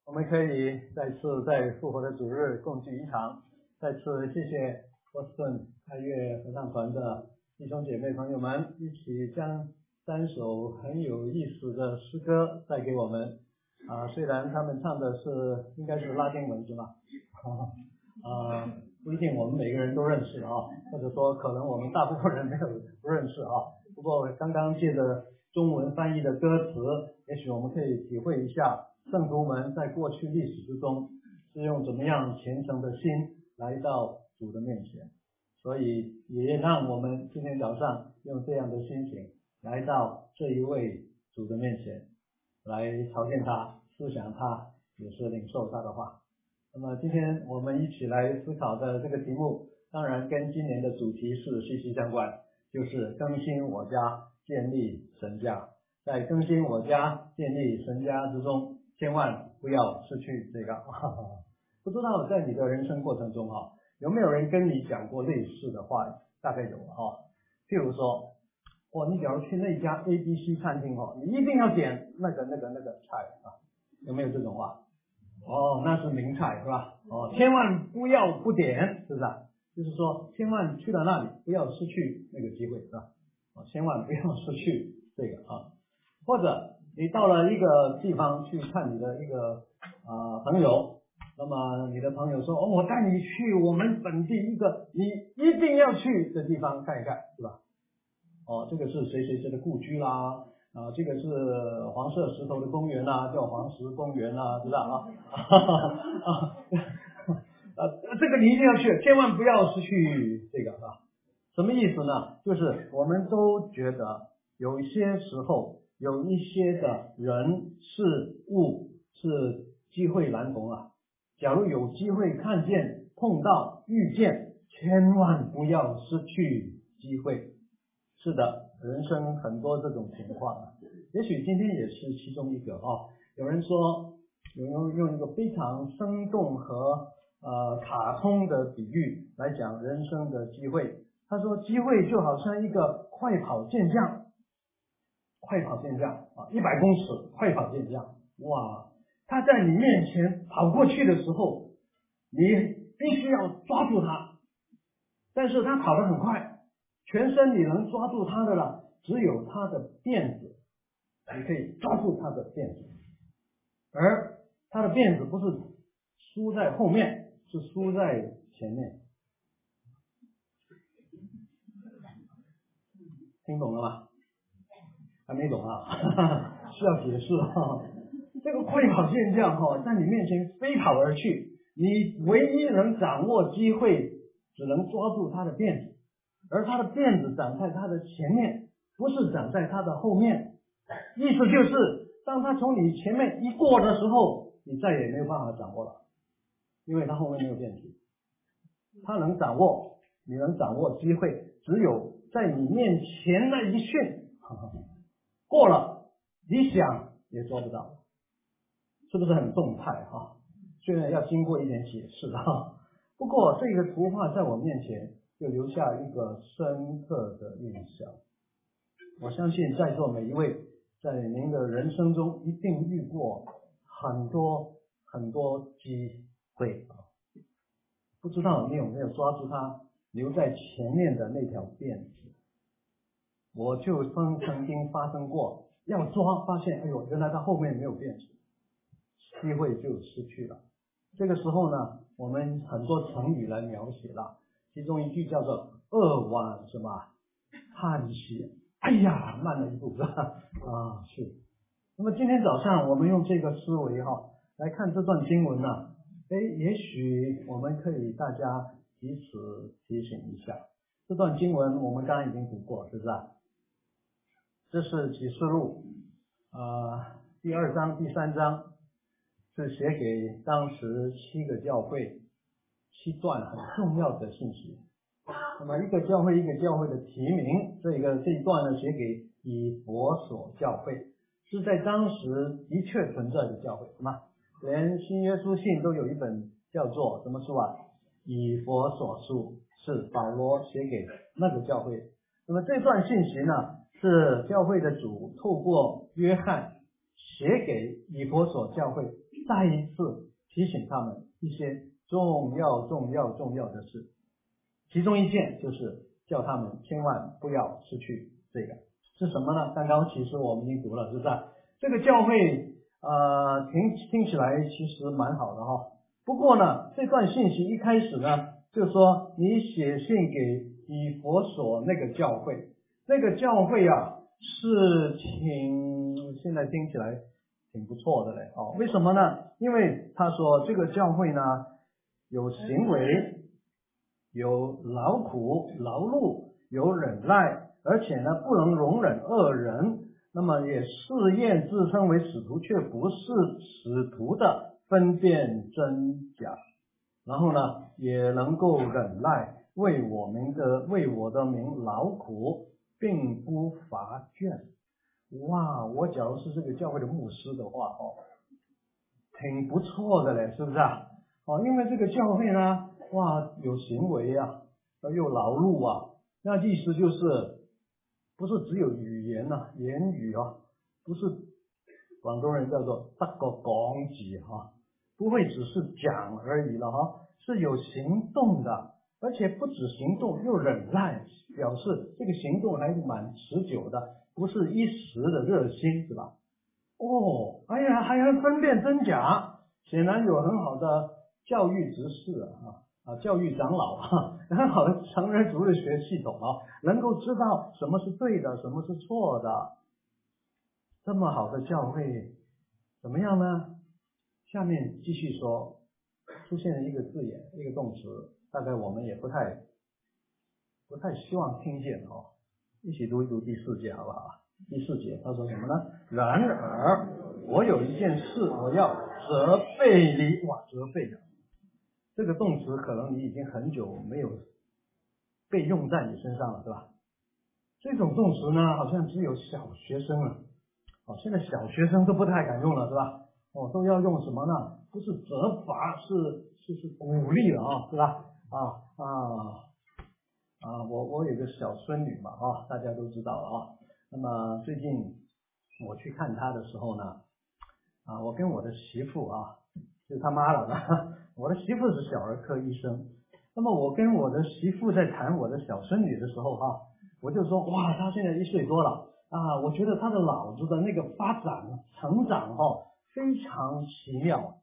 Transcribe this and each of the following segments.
我们可以再次在复活的主日共聚一堂。再次谢谢波士顿爱乐合唱团的弟兄姐妹朋友们，一起将3首很有意思的诗歌带给我们。虽然他们唱的是应该是拉丁文是吧？不一定我们每个人都认识或者说可能我们大部分人不认识不过刚刚借着中文翻译的歌词，也许我们可以体会一下圣徒们在过去历史之中是用怎么样虔诚的心来到主的面前，所以也让我们今天早上用这样的心情来到这一位主的面前，来朝见他，思想他，也是领受他的话。那么今天我们一起来思考的这个题目，当然跟今年的主题是息息相关，就是更新我家，建立神家。在更新我家，建立神家之中，千万不要失去这个。不知道在你的人生过程中有没有人跟你讲过类似的话？大概有譬如说你假如去那家 ABC 餐厅你一定要点那个菜有没有这种话？那是名菜是吧？千万不要不点，是不是就是说千万去了那里不要失去那个机会，是吧？千万不要失去这个或者你到了一个地方去看你的一个朋友，那么你的朋友说我带你去我们本地一个你一定要去的地方看一看，是吧？这个是谁谁谁的故居啦，这个是黄色石头的公园啦，叫黄石公园啦，知道这个你一定要去，千万不要失去这个什么意思呢？就是我们都觉得有一些时候有一些的人事物是机会难逢假如有机会看见碰到遇见，千万不要失去机会。是的，人生很多这种情况也许今天也是其中一个有人说用一个非常生动和卡通的比喻来讲人生的机会。他说机会就好像一个快跑健将100公尺快跑健将，哇，他在你面前跑过去的时候，你必须要抓住他，但是他跑得很快，全身你能抓住他的了，只有他的辫子，你可以抓住他的辫子，而他的辫子不是梳在后面，是梳在前面。听懂了吗？还没懂需要解释这个快跑健将在你面前飞跑而去，你唯一能掌握机会只能抓住他的辫子，而他的辫子长在他的前面，不是长在他的后面。意思就是当他从你前面一过的时候，你再也没有办法掌握了，因为他后面没有辫子。他能掌握，你能掌握机会，只有在你面前那一瞬过了，你想也做不到，是不是很动态虽然要经过一点解释不过这个图画在我面前就留下一个深刻的印象。我相信在座每一位在您的人生中一定遇过很多很多机会不知道你有没有抓住它留在前面的那条辫子。我就曾经发生过要抓，发现原来它后面没有辫子，机会就失去了。这个时候呢，我们很多成语来描写了，其中一句叫做扼腕什么叹息，哎呀慢了一步是。那么今天早上我们用这个思维来看这段经文也许我们可以大家彼此提醒一下。这段经文我们刚刚已经读过，是不是这是启示录第2章第3章，是写给当时7个教会7段很重要的信息。那么一个教会一个教会的提名，这一段呢写给以弗所教会，是在当时的确存在的教会，连新约书信都有一本叫做什么书以弗所书，是保罗写给那个教会。那么这段信息呢，是教会的主透过约翰写给以弗所教会， 再一次提醒他们一些重要的事，其中一件就是叫他们千万不要失去这个是什么呢？刚刚其实我们已经读了，是不是？这个教会听起来其实蛮好的哈。不过呢，这段信息一开始呢，就说你写信给以弗所那个教会，那个教会啊是现在听起来挺不错的嘞哦。为什么呢？因为他说这个教会呢有行为，有劳苦劳碌，有忍耐，而且呢不能容忍恶人，那么也试验自称为使徒却不是使徒的，分辨真假，然后呢也能够忍耐，为我的名劳苦，并不乏倦。哇，我假如是这个教会的牧师的话挺不错的嘞，是不是啊？因为这个教会呢，哇，有行为啊，又劳碌啊，那意思就是不是只有语言啊，言语啊，不是广东人叫做得個講字不会只是讲而已了是有行动的，而且不止行动，又忍耐，表示这个行动还是蛮持久的，不是一时的热心，是吧？哎呀，还要分辨真假，显然有很好的教育执事教育长老很好的成人主日学系统能够知道什么是对的，什么是错的。这么好的教会怎么样呢？下面继续说，出现了一个字眼，一个动词，大概我们也不太希望听见一起读一读第4节好不好？第4节他说什么呢？然而我有一件事我要责备你。哇，责备的这个动词可能你已经很久没有被用在你身上了，是吧？这种动词呢好像只有小学生了现在小学生都不太敢用了，是吧？都要用什么呢？不是责罚，是鼓励了是吧？我有个小孙女嘛大家都知道了那么最近我去看她的时候呢我跟我的媳妇就是他妈了我的媳妇是小儿科医生，那么我跟我的媳妇在谈我的小孙女的时候我就说哇，她现在1岁多了我觉得她的脑子的那个发展成长非常奇妙，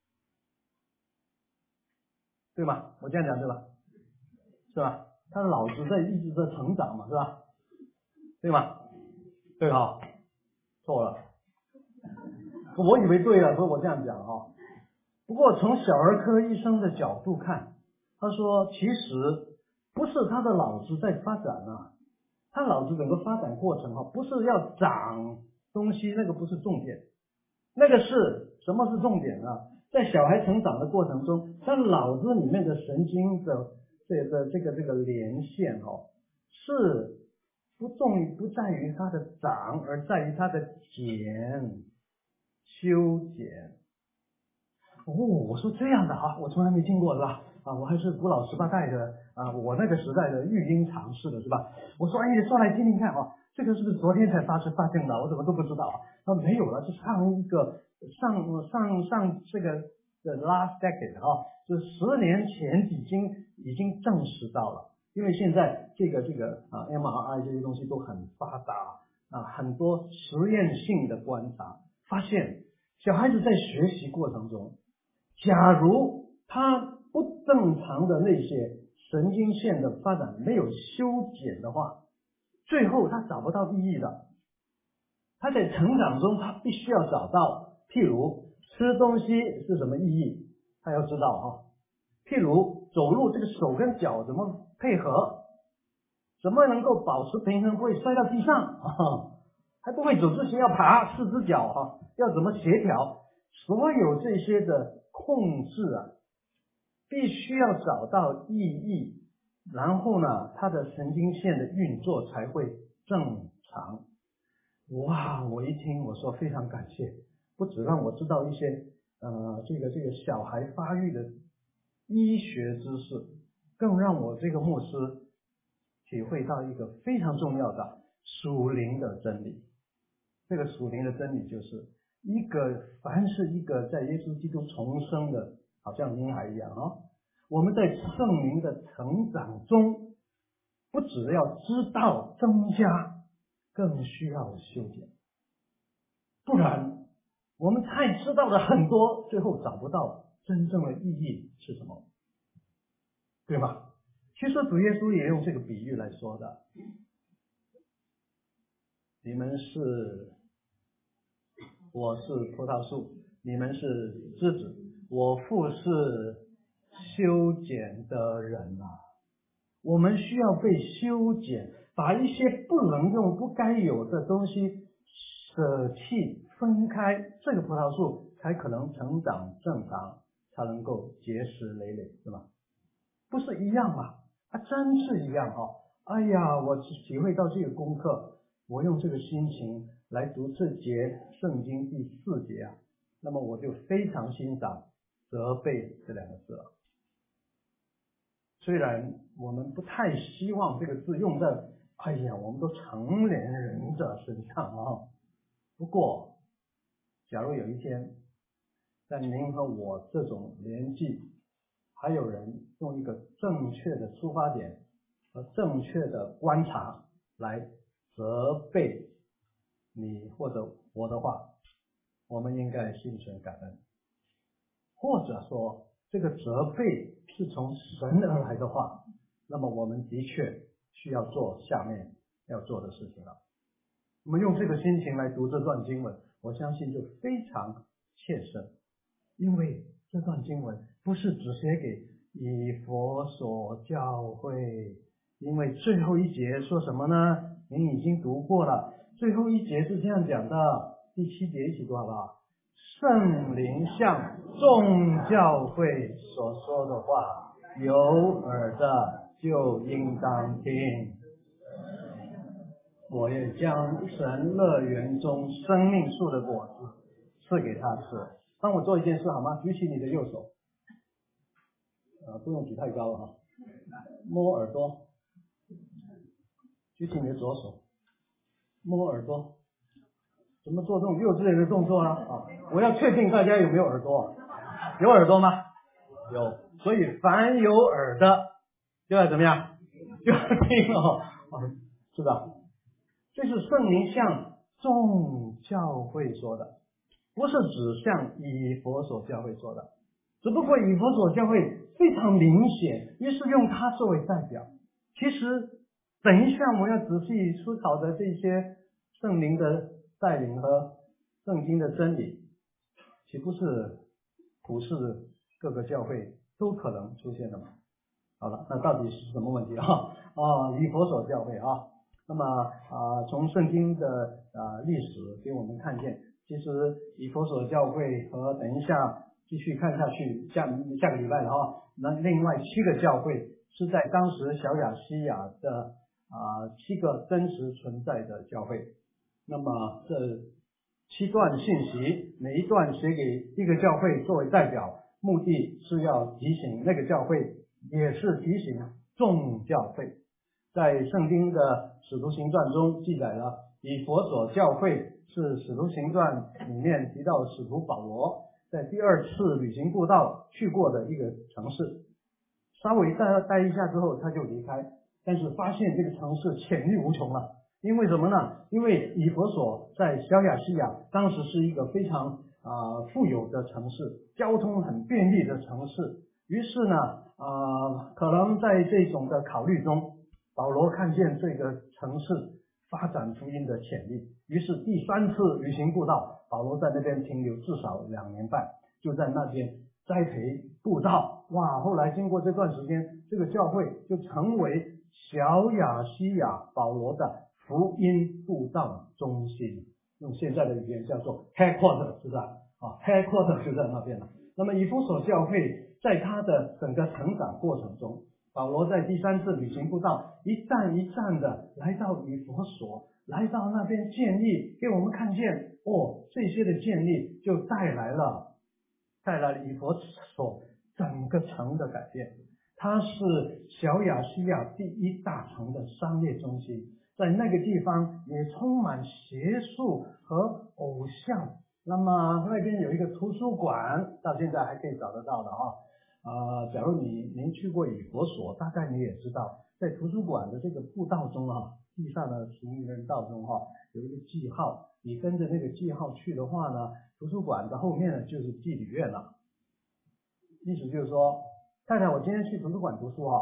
对吗？我这样讲对吧？是吧？他的脑子一直在成长嘛，是吧？对吗？对错了，我以为对了，所以我这样讲不过从小儿科医生的角度看，他说其实不是他的脑子在发展他脑子整个发展过程不是要长东西，那个不是重点，那个是什么是重点呢？在小孩成长的过程中，他脑子里面的神经的这个连线是不在于它的长，而在于它的修剪。我说这样的我从来没听过，是吧？我还是古老18代的我那个时代的育婴常识的，是吧？我说你说来听听看这个是不是昨天才发现的？我怎么都不知道没有了，是上这个的 last decade 就是10年前已经证实到了，因为现在这个MRI 这些东西都很发达很多实验性的观察发现，小孩子在学习过程中，假如他不正常的那些神经线的发展没有修剪的话，最后他找不到意义的。他在成长中他必须要找到，譬如吃东西是什么意义，他要知道譬如走路这个手跟脚怎么配合，怎么能够保持平衡不会摔到地上还不会走之前要爬4只脚要怎么协调，所有这些的控制必须要找到意义，然后呢他的神经线的运作才会正常。哇，我一听我说非常感谢，不只让我知道一些这个小孩发育的医学知识，更让我这个牧师体会到一个非常重要的属灵的真理。这个属灵的真理就是凡是一个在耶稣基督重生的，好像婴孩一样我们在圣灵的成长中，不只要知道增加，更需要修剪。不然我们太知道了很多，最后找不到真正的意义是什么，对吧？其实主耶稣也用这个比喻来说的，我是葡萄树，你们是枝子，我父是修剪的人啊。我们需要被修剪，把一些不能用不该有的东西舍弃分开，这个葡萄树才可能成长正常，才能够结实累累，是吧？不是一样吗？真是一样哎呀，我体会到这个功课，我用这个心情来读这节圣经第4节那么我就非常欣赏责备这2个字了。虽然我们不太希望这个字用在我们都成年人的身上不过假如有一天在您和我这种年纪，还有人用一个正确的出发点和正确的观察来责备你或者我的话，我们应该心存感恩。或者说这个责备是从神而来的话，那么我们的确需要做下面要做的事情了。我们用这个心情来读这段经文，我相信就非常切身，因为这段经文不是只写给以弗所教会，因为最后一节说什么呢？您已经读过了，最后一节是这样讲的，第7节一起读好不好？圣灵向众教会所说的话，有耳的就应当听。我也将神乐园中生命树的果子赐给他吃。帮我做一件事好吗？举起你的右手，不用举太高摸耳朵。举起你的左手，摸耳朵。怎么做这种幼稚的动作呢？我要确定大家有没有耳朵。有耳朵吗？有。所以凡有耳的就要怎么样？就要听是吧？这是圣灵向众教会说的，不是只向以弗所教会说的。只不过以弗所教会非常明显，于是用它作为代表。其实等一下我们要仔细思考的这些圣灵的带领和圣经的真理，岂不是普世各个教会都可能出现的吗？好了，那到底是什么问题以弗所教会那么从圣经的历史给我们看见，其实以弗所教会和等一下继续看下去下个礼拜的那另外7个教会是在当时小亚细亚的7个真实存在的教会。那么这7段信息，每一段写给一个教会作为代表，目的是要提醒那个教会，也是提醒众教会。在圣经的使徒行传中记载了以弗所教会是使徒行传里面提到使徒保罗在第2次旅行布道去过的一个城市，稍微待一下之后他就离开，但是发现这个城市潜力无穷了。因为什么呢？因为以弗所在小亚细亚当时是一个非常富有的城市，交通很便利的城市。于是呢可能在这种的考虑中，保罗看见这个城市发展福音的潜力，于是第3次旅行布道，保罗在那边停留至少2年半，就在那边栽培布道。后来经过这段时间，这个教会就成为小亚细亚保罗的福音布道中心，用现在的语言叫做 headquarter， 是吧？headquarter 就在那边了。那么以弗所教会在他的整个成长过程中，保罗在第3次旅行布道，一站一站的来到以弗所，来到那边建立，给我们看见这些的建立就带来了以弗所整个城的改变。它是小亚细亚第1大城的商业中心，在那个地方也充满邪术和偶像那么那边有一个图书馆，到现在还可以找得到的假如您去过以佛所，大概你也知道，在图书馆的这个步道中地上的行人道中有一个记号，你跟着那个记号去的话呢，图书馆的后面呢就是纪理院了。意思就是说，太太，我今天去图书馆读书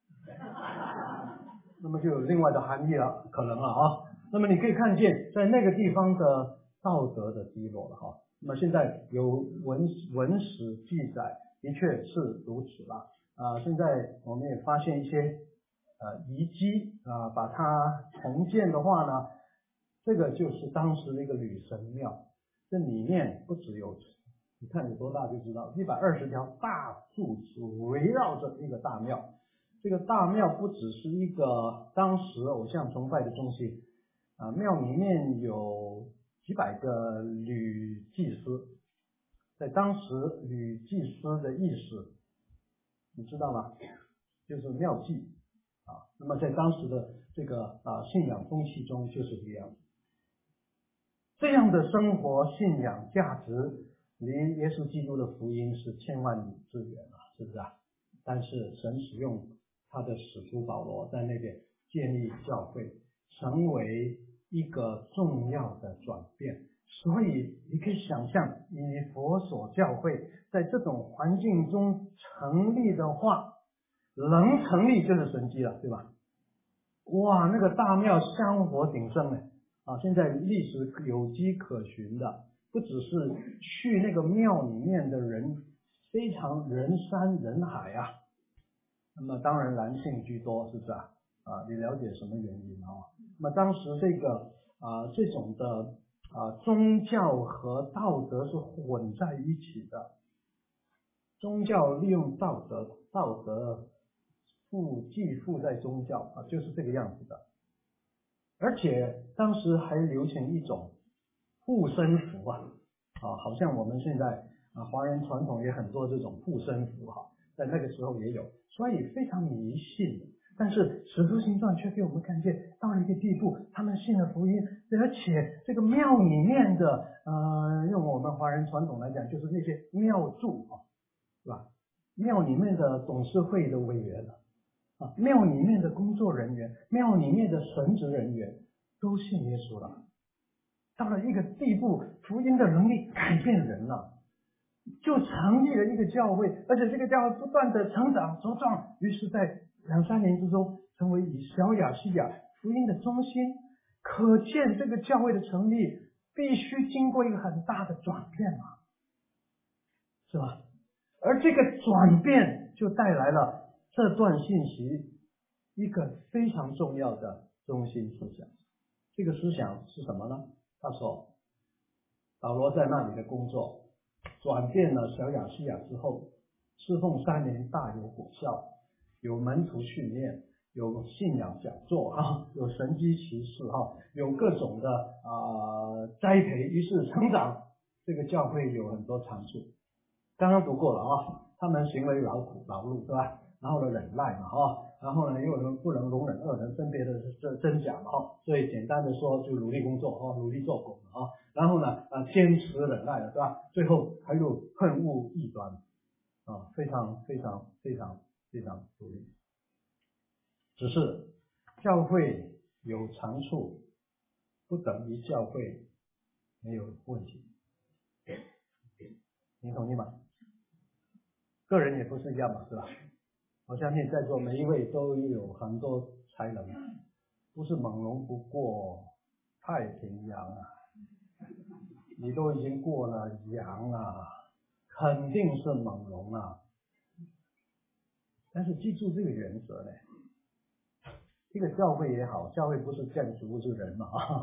那么就有另外的含义了，可能了那么你可以看见，在那个地方的道德的低落了那么现在有文史记载，的确是如此了现在我们也发现一些遗迹把它重建的话呢，这个就是当时的一个女神庙，这里面不只有，你看有多大就知道，120条大柱子围绕着一个大庙。这个大庙不只是一个当时偶像崇拜的中心庙里面有几百个女祭司。在当时女祭司的意思你知道吗？就是庙妓那么在当时的这个信仰风气中就是这个样子。这样的生活信仰价值离耶稣基督的福音是千万里之远是不是但是神使用他的使徒保罗在那边建立教会，成为一个重要的转变。所以你可以想象，以佛所教会在这种环境中成立的话，能成立就是神迹了，对吧？哇，那个大庙香火鼎盛现在历史有迹可循的，不只是去那个庙里面的人非常人山人海那么当然男性居多，是不是你了解什么原因那么当时这种的宗教和道德是混在一起的，宗教利用道德寄附在宗教就是这个样子的。而且当时还流行一种护身符好像我们现在华人传统也很多这种护身符在那个时候也有，所以非常迷信。但是使徒行传却给我们看见，到了一个地步，他们信了福音，而且这个庙里面的用我们华人传统来讲，就是那些庙祝是吧？庙里面的董事会的委员庙里面的工作人员，庙里面的神职人员都信耶稣了。到了一个地步，福音的能力改变人了，就成立了一个教会，而且这个教会不断的成长茁壮，于是在2-3年之中成为以小亚细亚福音的中心。可见这个教会的成立必须经过一个很大的转变是吧？而这个转变就带来了这段信息一个非常重要的中心思想。这个思想是什么呢？他说保罗在那里的工作转变了小亚细亚之后，侍奉3年大有果效，有门徒训练，有信仰讲座有神迹奇事有各种的栽培，于是成长。这个教会有很多长处，刚刚读过了他们行为劳苦劳碌，对吧？然后呢忍耐然后呢又不能容忍恶人分别的真假所以简单的说就努力工作努力做工然后呢坚持忍耐了，对吧？最后还有恨恶异端非常非常非常非常努力。只是教会有长处不等于教会没有问题，你同意吗？个人也不是一样嘛，是吧？我相信在座每一位都有很多才能，不是猛龙不过太平洋你都已经过了洋肯定是猛龙但是记住这个原则一个教会也好，教会不是建筑，不是人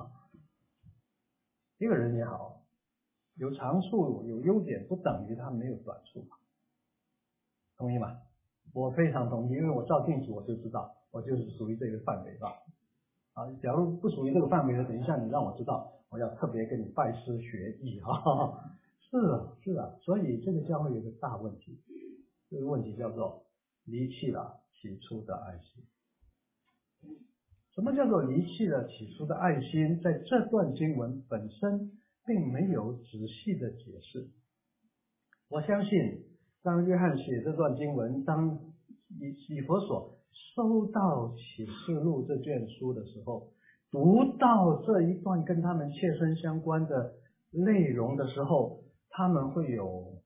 一个人也好，有长处有优点不等于他没有短处同意吗？我非常同意，因为我照镜子我就知道我就是属于这个范围假如不属于这个范围的，等一下你让我知道，我要特别跟你拜师学艺是啊，所以这个教会有个大问题，这个问题叫做离弃了起初的爱心。什么叫做离弃了起初的爱心？在这段经文本身并没有仔细的解释。我相信当约翰写这段经文，当以弗所收到启示录这卷书的时候，读到这一段跟他们切身相关的内容的时候，他们会有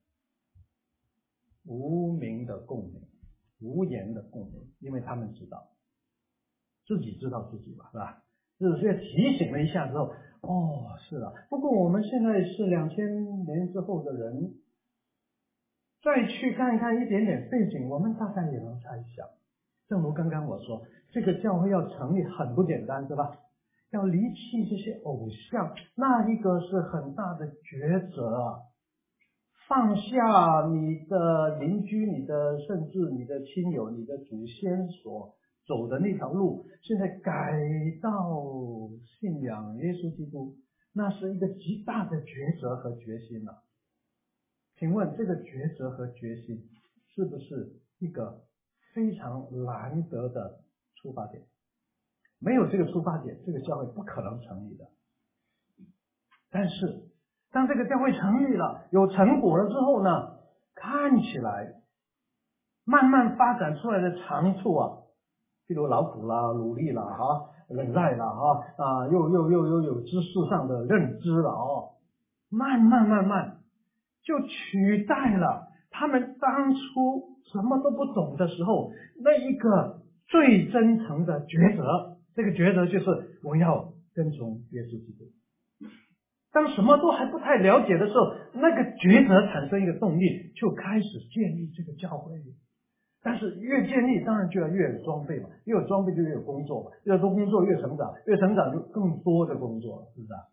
无名的共鸣，无言的共鸣，因为他们知道自己知道自己吧，是吧？只是提醒了一下之后，是啊。不过我们现在是2000年之后的人，再去看看一点点背景，我们大概也能猜想。正如刚刚我说，这个教会要成立很不简单，是吧？要离弃这些偶像，那一个是很大的抉择。放下你的邻居、你的甚至你的亲友、你的祖先所走的那条路，现在改到信仰耶稣基督，那是一个极大的抉择和决心了。请问这个抉择和决心是不是一个非常难得的出发点？没有这个出发点，这个教会不可能成立的。但是当这个教会成立了，有成果了之后呢，看起来慢慢发展出来的长处啊，譬如劳苦啦、努力啦、忍耐啦、又有知识上的认知了慢慢就取代了他们当初什么都不懂的时候那一个最真诚的抉择。这个抉择就是我要跟从耶稣基督。当什么都还不太了解的时候，那个抉择产生一个动力，就开始建立这个教会。但是越建立当然就要越有装备嘛，越有装备就越有工作嘛，越多工作越成长，越成长就更多的工作了，是不是啊？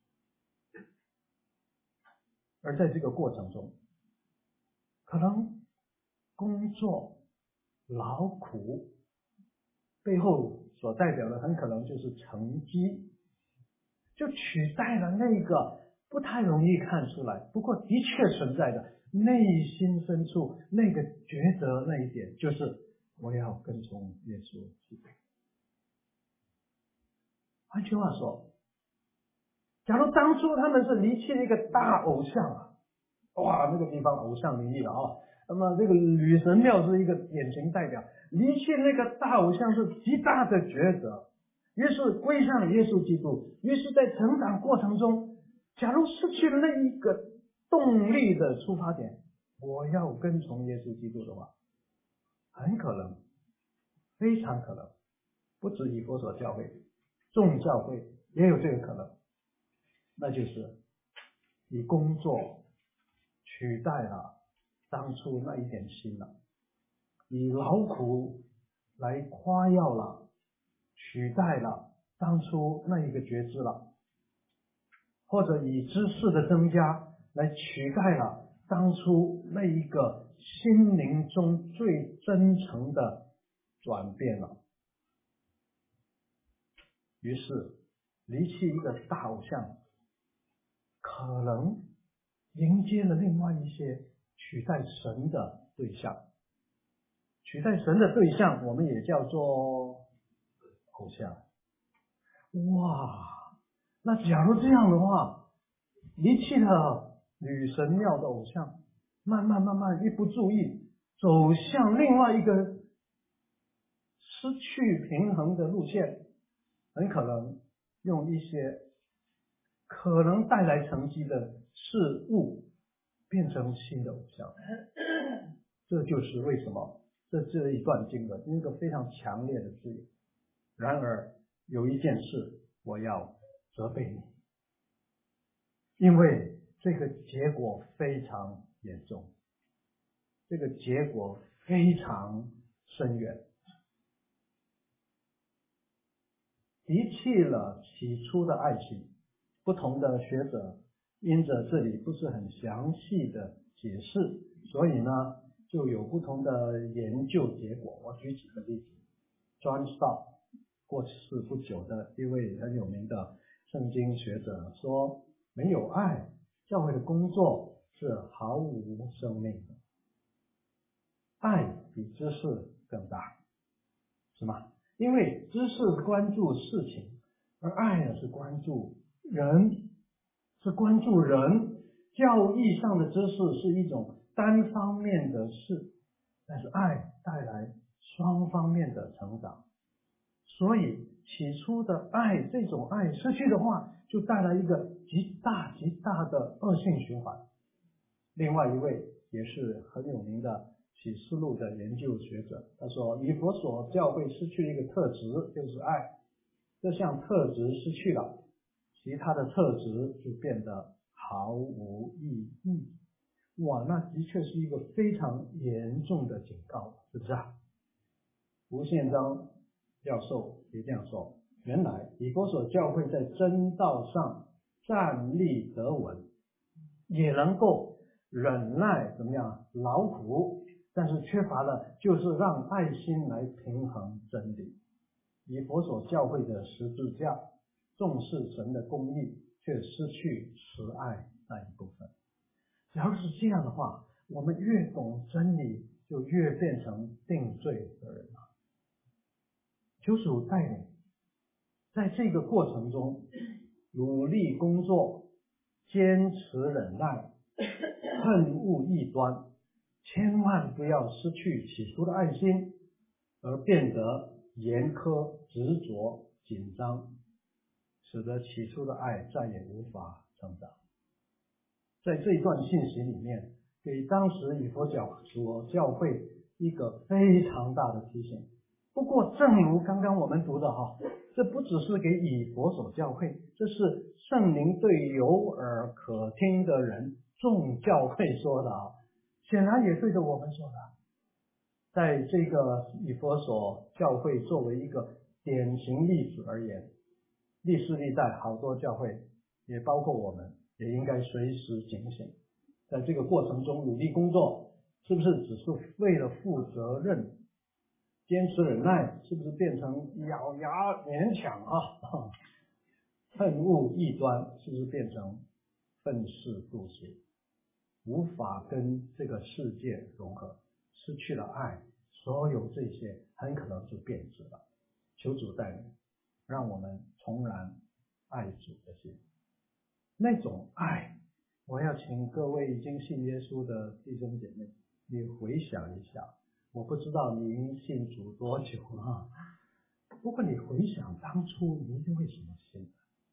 而在这个过程中，可能工作劳苦背后所代表的很可能就是成绩，就取代了那个不太容易看出来，不过的确存在的内心深处那个抉择那一点，就是我要跟从耶稣基督。换句话说，假如当初他们是离弃了一个大偶像那个地方偶像林立了那么这个女神庙是一个典型代表，离弃那个大偶像是极大的抉择。于是归向耶稣基督，于是在成长过程中，假如失去了那一个动力的出发点，我要跟从耶稣基督的话，很可能，非常可能，不止以弗所教会，众教会也有这个可能，那就是以工作取代了当初那一点心了，以劳苦来夸耀了，取代了当初那一个觉知了，或者以知识的增加来取代了当初那一个心灵中最真诚的转变了。于是离弃一个大偶像，可能迎接了另外一些取代神的对象。取代神的对象我们也叫做偶像。那假如这样的话，离弃了女神庙的偶像，慢慢一不注意走向另外一个失去平衡的路线，很可能用一些可能带来成绩的事物变成新的偶像。这就是为什么这一段经文一个非常强烈的字眼。然而有一件事我要责备你，因为这个结果非常严重，这个结果非常深远。离弃了起初的爱情，不同的学者因着这里不是很详细的解释，所以呢就有不同的研究结果。我举几个例子。John Stott 过世不久的一位很有名的圣经学者说，没有爱，教会的工作是毫无生命的。爱比知识更大，是吗？因为知识关注事情，而爱呢是关注人是关注人。教义上的知识是一种单方面的事，但是爱带来双方面的成长。所以起初的爱，这种爱失去的话，就带来一个极大极大的恶性循环。另外一位也是很有名的启示录的研究学者，他说以弗所教会失去了一个特质，就是爱。这项特质失去了，其他的特质就变得毫无意义。哇，那的确是一个非常严重的警告，是不是啊？吴宪章教授也这样说，原来以弗所教会在真道上站立得稳，也能够忍耐怎么样劳苦，但是缺乏了就是让爱心来平衡真理。以弗所教会的十字架重视神的公义，却失去慈爱那一部分。假如是这样的话，我们越懂真理，就越变成定罪的人了。求主带领，在这个过程中努力工作，坚持忍耐，恨恶异端，千万不要失去起初的爱心，而变得严苛、执着、紧张，使得起初的爱再也无法成长。在这一段信息里面，给当时以弗所教会一个非常大的提醒。不过正如刚刚我们读的这不只是给以弗所教会，这是圣灵对有耳可听的人众教会说的显然也对着我们说的。在这个以弗所教会作为一个典型例子而言，历世历代好多教会，也包括我们，也应该随时警醒。在这个过程中努力工作，是不是只是为了负责任？坚持忍耐，是不是变成咬牙勉强恨恶异端，是不是变成愤世妒俗，无法跟这个世界融合，失去了爱，所有这些很可能就变质了。求主带领，让我们重燃爱主的心。那种爱，我要请各位已经信耶稣的弟兄姐妹，你回想一下。我不知道你信主多久了，不过你回想当初你是为什么信的？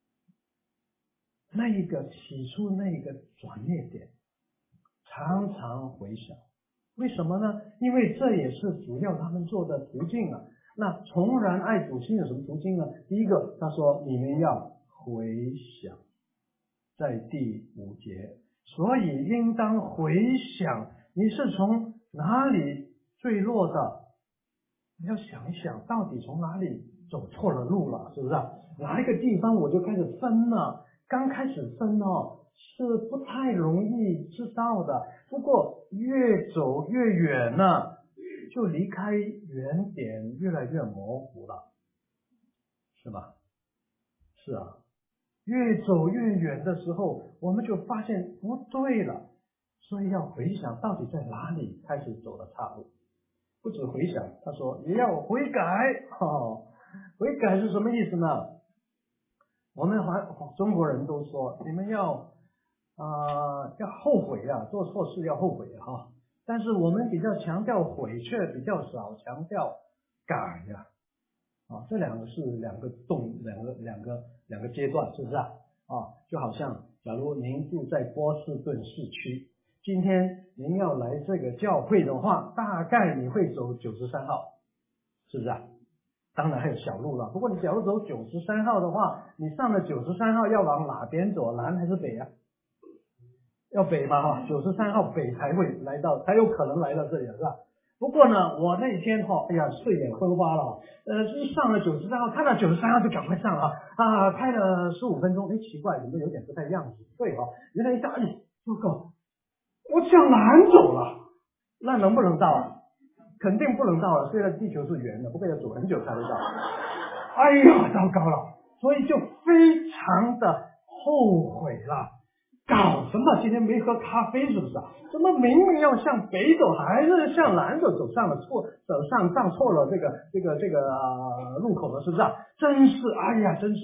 那一个起初那个转捩点，常常回想，为什么呢？因为这也是主要他们做的途径啊。那重燃爱主心有什么途径呢？第一个，他说你们要回想，在第5节，所以应当回想你是从哪里坠落的，你要想一想，到底从哪里走错了路了，是不是？哪一个地方我就开始分了？刚开始分是不太容易知道的，不过越走越远了，就离开原点越来越模糊了，是吧？是啊，越走越远的时候，我们就发现不对了，所以要回想到底在哪里开始走了岔路。不止回想，他说也要悔改。悔改是什么意思呢？我们中国人都说你们要后悔啊，做错事要后悔但是我们比较强调悔，却比较少强调改这两个是两个阶段，是不是就好像假如您住在波士顿市区，今天您要来这个教会的话，大概你会走93号，是不是当然还有小路了，不过你假如走93号的话，你上了93号要往哪边走，南还是北要北嘛93号北才会来到，才有可能来到这里，是吧？不过呢，我那天睡眼昏花了就是上了93号，看到93号就赶快上了开了15分钟，奇怪，怎么有点不太样子？对原来一下糟糕，我向南走了，那能不能到肯定不能到了，虽然地球是圆的，不过要走很久才能到。哎呀，糟糕了，所以就非常的后悔了。搞什么？今天没喝咖啡是不是怎么明明要向北走，还是向南走？走上错了这个路口了，是不是真是哎呀，真是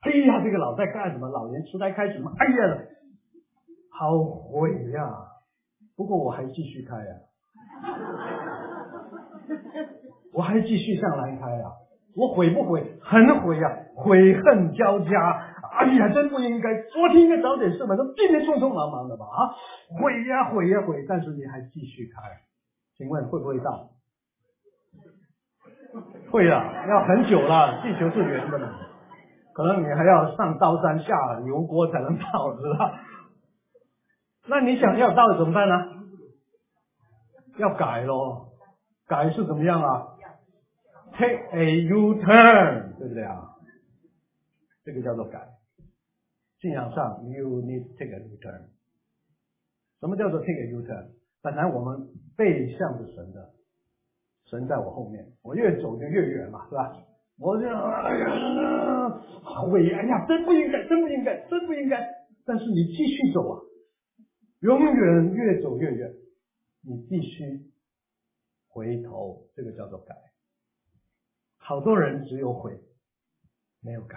哎呀，这个老在干什么？老年痴呆开始吗？哎呀，好毁呀！不过我还继续开呀，我还继续向南开呀。我悔不悔？很悔呀，悔恨交加。哎呀，真不应该，昨天应该早点睡嘛，今天匆匆忙忙的吧？啊，悔呀悔呀悔！但是你还继续开，请问会不会到？会了，要很久了，地球是圆的嘛，可能你还要上刀山下油锅才能到，知道？那你想要到怎么办呢？要改咯，改是怎么样啊 ？Take a U-turn， 对不对啊？这个叫做改。信仰上 ，you need to take a U-turn。什么叫做 take a U-turn？ 本来我们背向着神的，神在我后面，我越走就越远嘛，是吧？我就哎呀，悔，哎呀，真不应该，真不应该，真不应该。但是你继续走啊，永远越走越远，你必须回头，这个叫做改。好多人只有悔，没有改，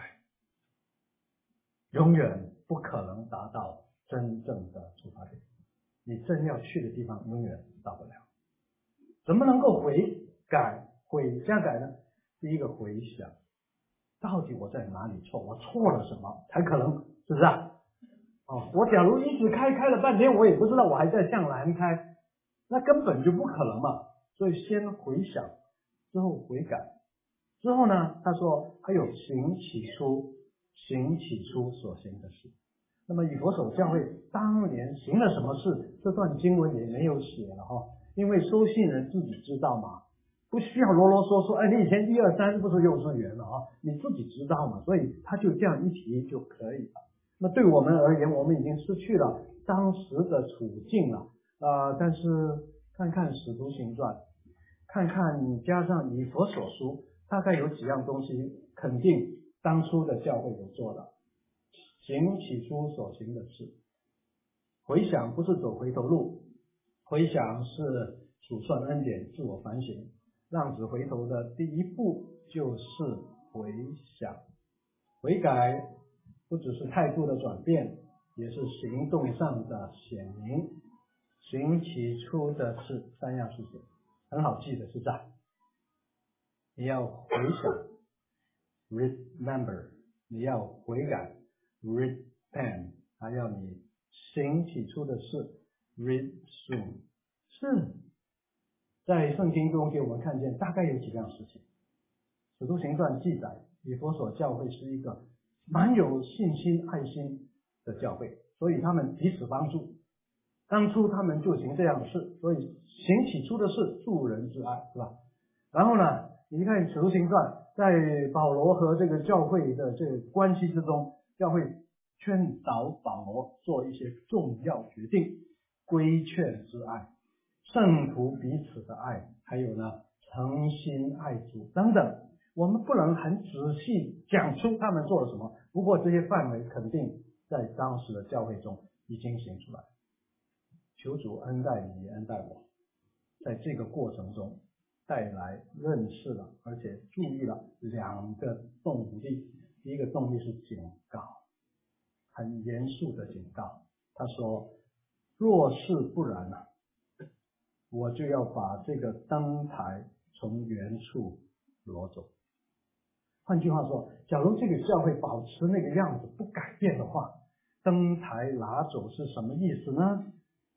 永远不可能达到真正的出发点。你真要去的地方，永远到不了。怎么能够悔改、悔加改呢？第一个回想，到底我在哪里错？我错了什么？才可能，是不是啊？我假如一直开了半天，我也不知道我还在向南开，那根本就不可能嘛。所以先回想，之后悔改，之后呢，他说还有行起初所行的事。那么以弗所教会当年行了什么事，这段经文也没有写了哈，因为收信人自己知道嘛，不需要啰啰嗦嗦。你以前1、2、3不是幼稚园了啊，你自己知道嘛，所以他就这样一提就可以了。那对我们而言，我们已经失去了当时的处境了但是看看使徒行传，看看加上以弗所书，大概有几样东西肯定当初的教会有做的。行起初所行的事，回想不是走回头路，回想是数算恩典，自我反省。浪子回头的第一步就是回想，悔改不只是态度的转变，也是行动上的显明。行起初的事，3样事情很好记的，是不是？你要回想 remember， 你要悔改repent， 还要你行起初的事 resume。 是在圣经中给我们看见大概有几样事情。使徒行传记载，以弗所教会是一个蛮有信心爱心的教会，所以他们彼此帮助，当初他们就行这样的事，所以行起初的事，助人之爱，是吧？然后呢，你看使徒行传，在保罗和这个教会的这个关系之中，教会劝导保罗做一些重要决定，规劝之爱，圣徒彼此的爱，还有呢诚心爱主等等。我们不能很仔细讲出他们做了什么，不过这些范围肯定在当时的教会中已经行出来。求主恩待你，恩待我，在这个过程中带来认识了，而且注意了2个动力。第一个动力是警告，很严肃的警告。他说，若是不然我就要把这个灯台从原处挪走。换句话说，假如这个教会保持那个样子不改变的话，灯台拿走是什么意思呢？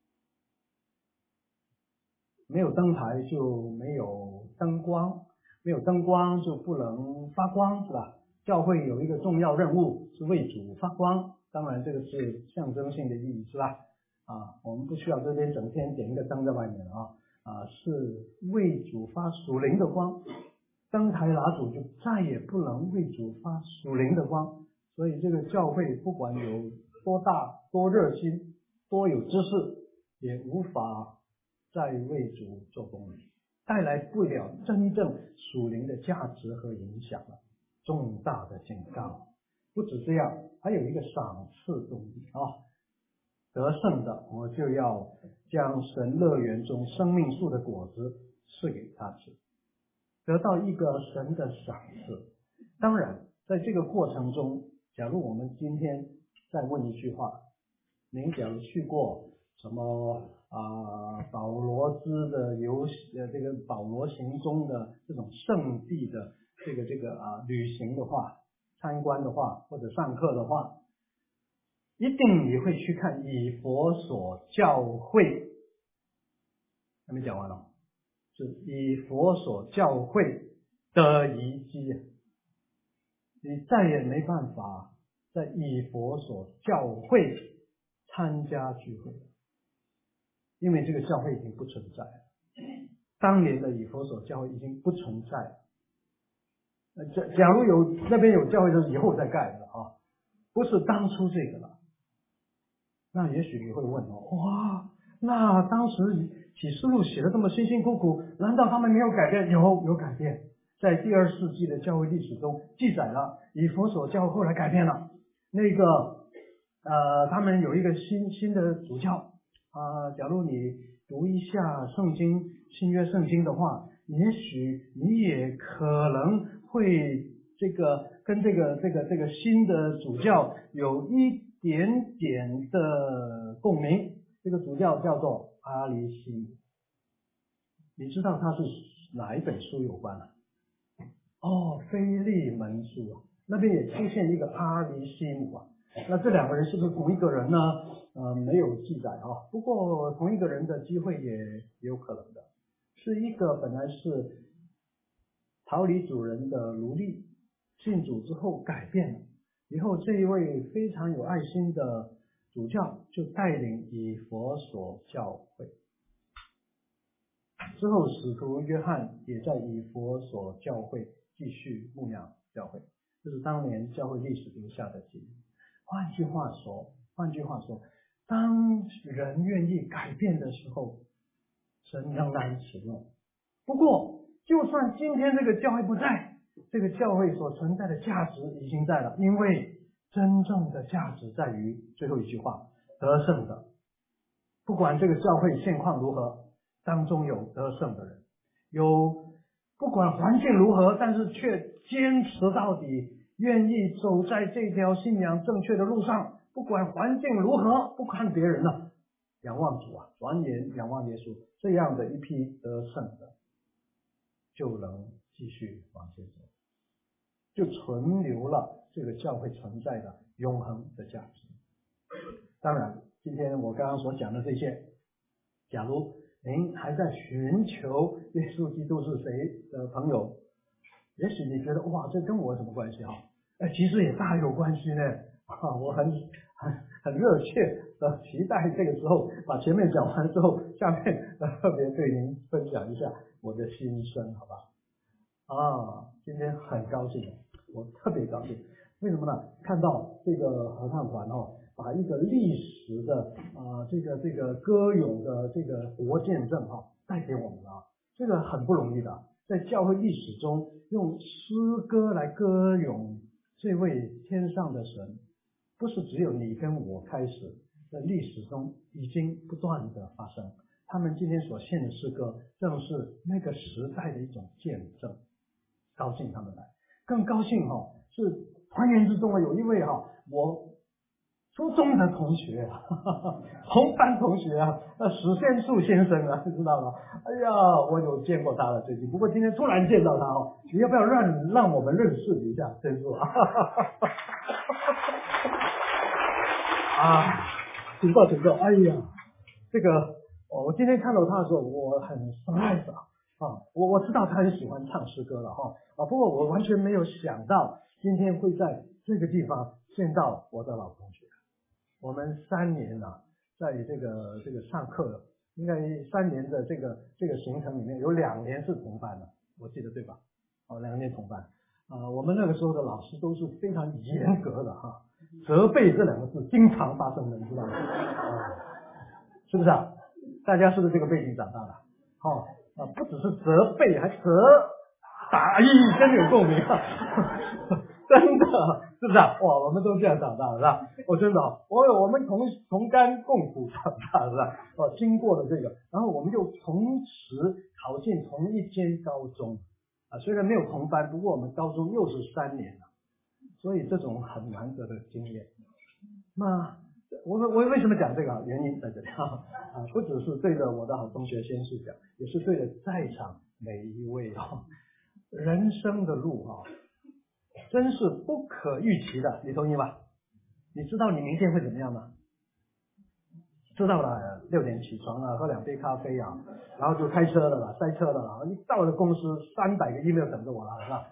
没有灯台就没有灯光，没有灯光就不能发光，是吧？教会有一个重要任务是为主发光，当然这个是象征性的意义，是吧？我们不需要这边整天点一个灯在外面是为主发属灵的光。灯台拿走就再也不能为主发属灵的光，所以这个教会不管有多大、多热心、多有知识，也无法再为主做工了，带来不了真正属灵的价值和影响了。重大的警告。不止这样，还有一个赏赐动力得胜的，我就要将神乐园中生命树的果子赐给他吃，得到一个神的赏赐。当然在这个过程中， 假如我们今天再问一句话，您假如去过什么保罗兹的这个保罗行踪的这种圣地的这个旅行的话，参观的话，或者上课的话，一定你会去看以弗所教会。还没讲完了，是以弗所教会的遗迹，你再也没办法在以弗所教会参加聚会，因为这个教会已经不存在了。当年的以弗所教会已经不存在了。假如那边有教会，就是以后再盖的啊，不是当初这个了。那也许你会问哇，那当时启示录写的这么辛辛苦苦，难道他们没有改变？有改变。在第2世纪的教会历史中记载了，以弗所教会后来改变了。那个他们有一个新的主教假如你读一下圣经，新约圣经的话，也许你也可能会跟这个新的主教有一点点的共鸣。这个主教叫做阿里西姆，你知道他是哪一本书有关腓利门书那边也出现一个阿里西姆那这两个人是不是同一个人呢？没有记载不过同一个人的机会也有可能的，是一个本来是逃离主人的奴隶，信主之后改变了，以后这一位非常有爱心的主教就带领以弗所教会，之后使徒约翰也在以弗所教会继续牧养教会，这是当年教会历史留下的记录。换句话说，当人愿意改变的时候，神仍然启用。不过就算今天这个教会不在，这个教会所存在的价值已经在了，因为真正的价值在于最后一句话，得胜的。不管这个教会现况如何，当中有得胜的人，不管环境如何，但是却坚持到底，愿意走在这条信仰正确的路上，不管环境如何，不看别人仰望主转眼仰望耶稣，这样的一批得胜的就能继续往前走，就存留了这个教会存在的永恒的价值。当然今天我刚刚所讲的这些，假如您还在寻求耶稣基督是谁的朋友，也许你觉得哇，这跟我有什么关系其实也大有关系呢我很热切的期待这个时候把前面讲完之后，下面特别对您分享一下我的心声，好吧？今天很高兴，我特别高兴，为什么呢？看到这个合唱团把一个历史的这个歌咏的这个活见证带给我们这个很不容易的，在教会历史中用诗歌来歌咏这位天上的神，不是只有你跟我开始，在历史中已经不断的发生。他们今天所献的诗歌正是那个时代的一种见证，高兴他们来。更高兴是团员之中有一位我初中的同学同班同学史先树先生知道吗？哎呀，我有见过他了最近，不过今天突然见到他你要不要让我们认识一下先树请坐。哎呀，这个我今天看到他的时候我很 surprise 我知道他很喜欢唱诗歌了不过我完全没有想到今天会在这个地方见到我的老同学。我们3年在这个上课，应该3年的这个行程里面有2年是同班的，我记得对吧？2年同班我们那个时候的老师都是非常严格的责备这2个字经常发生的，你知道吗？是不是大家是不是这个背景长大的不只是责备，还责打真有共鸣真的是不是哇，我们都这样长大了是吧？真的我们同甘共苦长大是吧？经过了这个，然后我们又同时考进同一间高中虽然没有同班，不过我们高中又是3年了， 所以这种很难得的经验。那我为什么讲这个原因在这里不只是对着我的好同学先生讲，也是对着在场每一位人生的路真是不可预期的，你同意吗？你知道你明天会怎么样吗？知道了，6点起床了，喝2杯咖啡然后就开车了啦，塞车了啦，一到了公司300个 email 等着我了，是吧？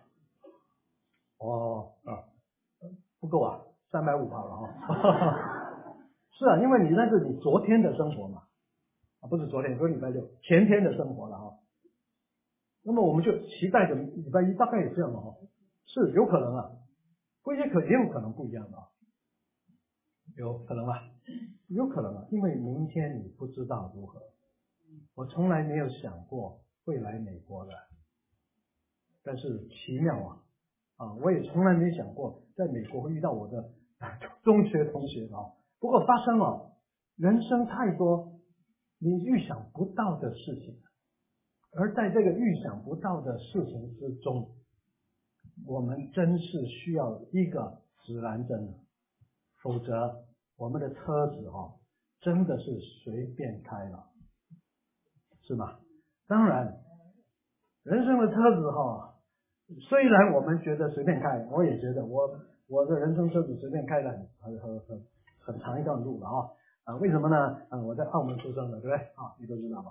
不够啊，350好了是啊，因为你那是你昨天的生活嘛，不是昨天，不是礼拜6，前天的生活了那么我们就期待着礼拜1大概也这样了是有可能也有可能不一样的有可能吧？有可能因为明天你不知道如何。我从来没有想过会来美国的，但是奇妙我也从来没想过在美国会遇到我的中学同学不过发生人生太多你预想不到的事情，而在这个预想不到的事情之中，我们真是需要一个指南针，否则我们的车子真的是随便开了，是吗？当然人生的车子虽然我们觉得随便开，我也觉得我的人生车子随便开了很长一段路了为什么呢？我在澳门出生的，对不对你都知道吧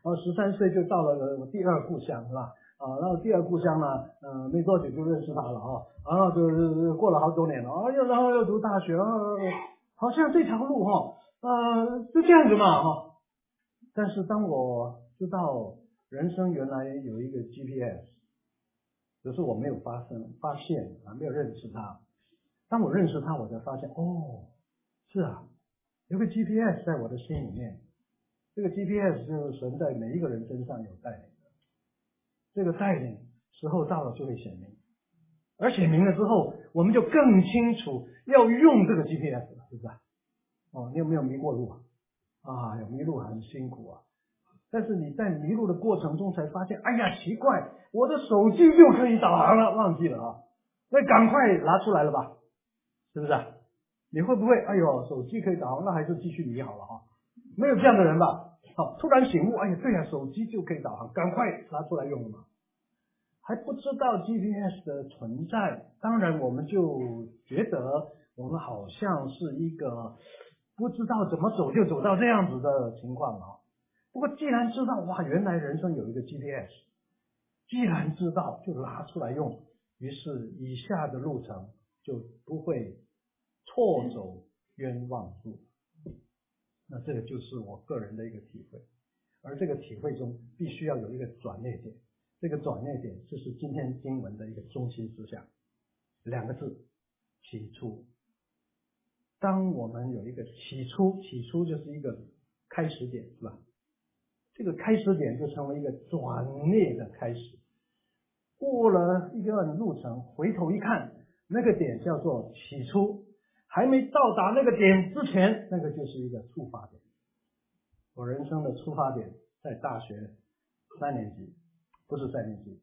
13岁就到了我第2故乡，是吧？然后第2故乡呢没多久就认识他了然后就是过了好多年了然后又读大学好像这条路就这样子嘛但是当我知道人生原来有一个 GPS， 只是我没有发现没有认识它。当我认识它，我才发现是有个 GPS 在我的心里面，这个 GPS 就是神在每一个人身上有带领的，这个带领时候到了就会显明，而显明了之后，我们就更清楚要用这个 GPS 了，是不是你有没有迷过路有迷路很辛苦但是你在迷路的过程中才发现，哎呀奇怪，我的手机就可以导航了，忘记了那赶快拿出来了吧，是不是你会不会哎呦手机可以导航，那还是继续迷好了没有这样的人吧突然醒悟，哎呀对手机就可以导航，赶快拿出来用了嘛。还不知道 GPS 的存在，当然我们就觉得我们好像是一个不知道怎么走就走到这样子的情况不过既然知道原来人生有一个 GPS， 既然知道就拿出来用，于是以下的路程就不会错走冤枉路。那这个就是我个人的一个体会，而这个体会中必须要有一个转捩点，这个转捩点就是今天经文的一个中心思想，2个字，起初。当我们有一个起初就是一个开始点，是吧？这个开始点就成为一个转捩的开始。过了一段路程，回头一看，那个点叫做起初，还没到达那个点之前，那个就是一个出发点。我人生的出发点在大学3年级，不是3年级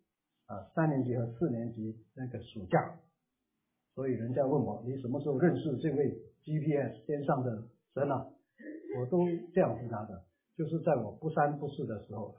3年级和4年级那个暑假。所以人家问我，你什么时候认识这位 GPS 天上的神我都这样回答的，就是在我不三不四的时候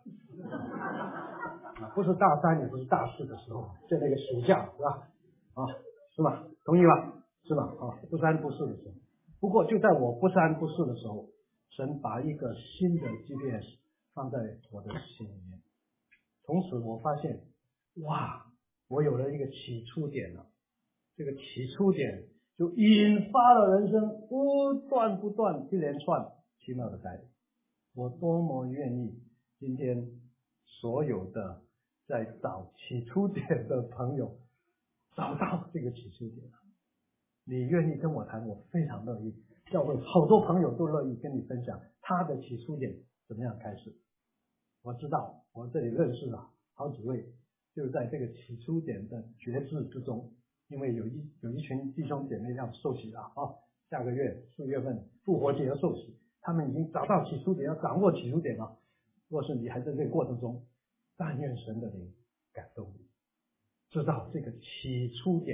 不是大3也不是大4的时候，在那个暑假，是吧是吧？同意吧？是吧不三不四的时候。不过就在我不三不四的时候，神把一个新的 GPS 放在我的心里面，从此我发现我有了一个起初点了。这个起初点就引发了人生不断一连串奇妙的带领。我多么愿意今天所有的在找起初点的朋友找到这个起初点，你愿意跟我谈，我非常乐意。教会好多朋友都乐意跟你分享他的起初点怎么样开始。我知道我这里认识了好几位，就在这个起初点的觉知之中，因为有一群弟兄姐妹要受洗了下个月4月份复活节要受洗，他们已经找到起初点，要掌握起初点了。若是你还在这个过程中，但愿神的灵感动你，知道这个起初点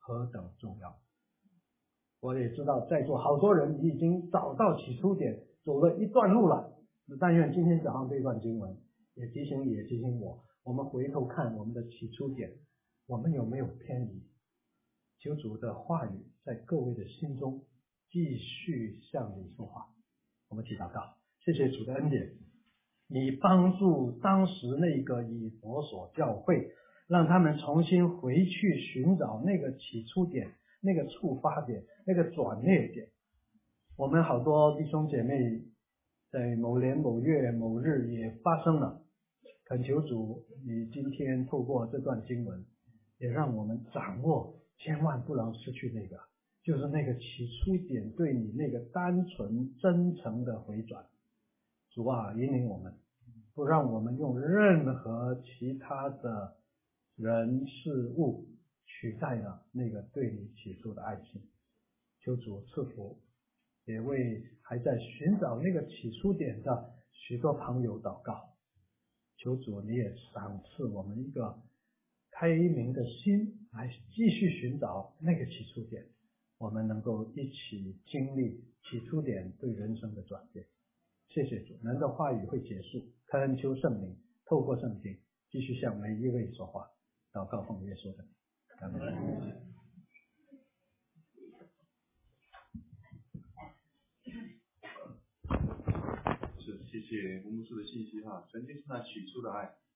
何等重要。我也知道在座好多人已经找到起初点，走了一段路了。但愿今天早上这段经文也提醒你，也提醒我，我们回头看我们的起初点，我们有没有偏移？求主的话语在各位的心中继续向你说话。我们祈祷告，谢谢主的恩典，你帮助当时那个以弗所教会，让他们重新回去寻找那个起初点，那个触发点，那个转捩点。我们好多弟兄姐妹在某年某月某日也发生了，恳求主，你今天透过这段经文，也让我们掌握，千万不能失去那个，就是那个起初点对你那个单纯真诚的回转。主啊，引领我们，不让我们用任何其他的人事物取代了那个对你起初的爱情。求主赐福，也为还在寻找那个起初点的许多朋友祷告。求主你也赏赐我们一个开明的心，来继续寻找那个起初点，我们能够一起经历起初点对人生的转变。谢谢主，人的话语会结束，恳求圣灵透过圣经继续向每一位说话。祷告奉耶稣的名，阿们。 是，谢谢吴牧师的信息哈。曾经是那起初的爱，